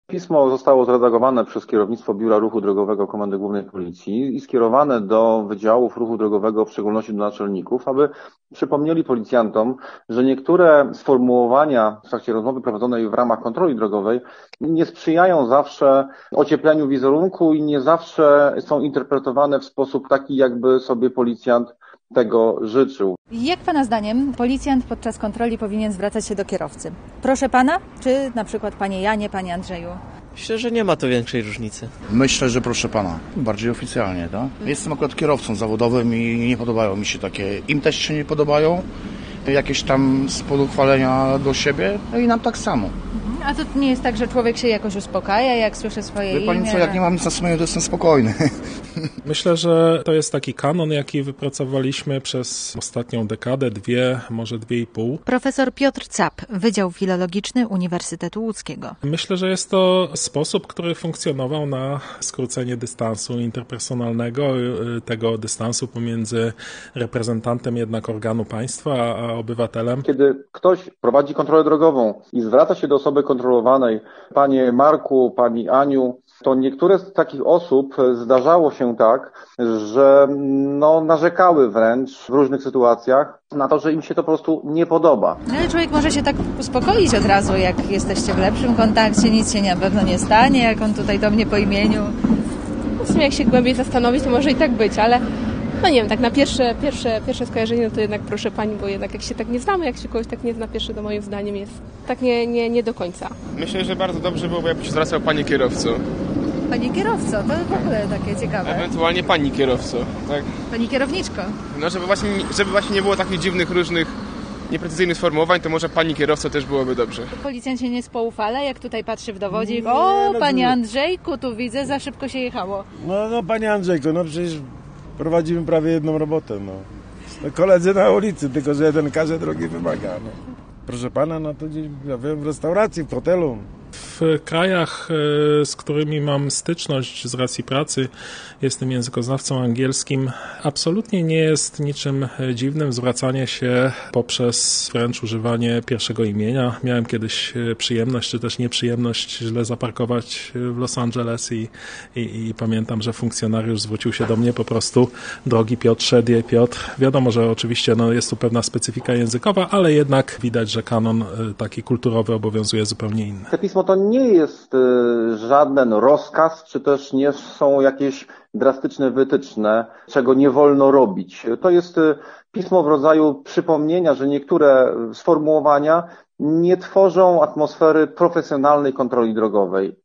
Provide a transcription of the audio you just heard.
Pismo zostało zredagowane przez kierownictwo Biura Ruchu Drogowego Komendy Głównej Policji i skierowane do wydziałów ruchu drogowego, w szczególności do naczelników, aby przypomnieli policjantom, że niektóre sformułowania w trakcie rozmowy prowadzonej w ramach kontroli drogowej nie sprzyjają zawsze ociepleniu wizerunku i nie zawsze są interpretowane w sposób taki, jakby sobie policjant tego życzył. Jak Pana zdaniem policjant podczas kontroli powinien zwracać się do kierowcy? Proszę Pana, czy na przykład Panie Janie, Panie Andrzeju? Myślę, że nie ma to większej różnicy. Myślę, że proszę Pana, bardziej oficjalnie, tak? Jestem akurat kierowcą zawodowym i nie podobają mi się takie, im też się nie podobają, jakieś tam spoduchwalenia do siebie, no i nam tak samo. A to nie jest tak, że człowiek się jakoś uspokaja, jak słyszy swoje imię? Wie Pani co, jak nie mam nic na sumieniu, to jestem spokojny. Myślę, że to jest taki kanon, jaki wypracowaliśmy przez ostatnią dekadę, może 2,5. Profesor Piotr Cap, Wydział Filologiczny Uniwersytetu Łódzkiego. Myślę, że jest to sposób, który funkcjonował na skrócenie dystansu interpersonalnego, tego dystansu pomiędzy reprezentantem jednak organu państwa a obywatelem. Kiedy ktoś prowadzi kontrolę drogową i zwraca się do osoby kontrolowanej, Panie Marku, Pani Aniu, to niektóre z takich osób zdarzało się tak, że narzekały wręcz w różnych sytuacjach na to, że im się to po prostu nie podoba. Ale człowiek może się tak uspokoić od razu, jak jesteście w lepszym kontakcie, nic się na pewno nie stanie, jak on tutaj do mnie po imieniu. W sumie jak się głębiej zastanowić, to może i tak być, ale nie wiem, tak na pierwsze skojarzenie to jednak proszę Pani, bo jednak jak się tak nie znamy, jak się kogoś tak nie zna, pierwsze to moim zdaniem jest tak nie do końca. Myślę, że bardzo dobrze byłoby, jakby się zwracał Panie kierowco. Panie kierowco, to w ogóle takie ciekawe. Ewentualnie Pani kierowco, tak? Pani kierowniczko. No, żeby właśnie nie było takich dziwnych, różnych, nieprecyzyjnych sformułowań, to może Pani kierowco też byłoby dobrze. Policjant się nie spoufala, jak tutaj patrzy w dowodzik. Panie Andrzejku, tu widzę, za szybko się jechało. No Panie Andrzejku, przecież prowadzimy prawie jedną robotę, koledzy na ulicy, tylko że jeden każe, drugi wymaga, Proszę Pana, to gdzieś, ja wiem, w restauracji, w hotelu. W krajach, z którymi mam styczność z racji pracy, jestem językoznawcą angielskim, absolutnie nie jest niczym dziwnym zwracanie się poprzez wręcz używanie pierwszego imienia. Miałem kiedyś przyjemność, czy też nieprzyjemność źle zaparkować w Los Angeles i pamiętam, że funkcjonariusz zwrócił się do mnie po prostu: drogi Piotrze, dear Piotr. Wiadomo, że oczywiście jest tu pewna specyfika językowa, ale jednak widać, że kanon taki kulturowy obowiązuje zupełnie inny. Pismo to nie jest żaden rozkaz, czy też nie są jakieś drastyczne wytyczne, czego nie wolno robić. To jest pismo w rodzaju przypomnienia, że niektóre sformułowania nie tworzą atmosfery profesjonalnej kontroli drogowej.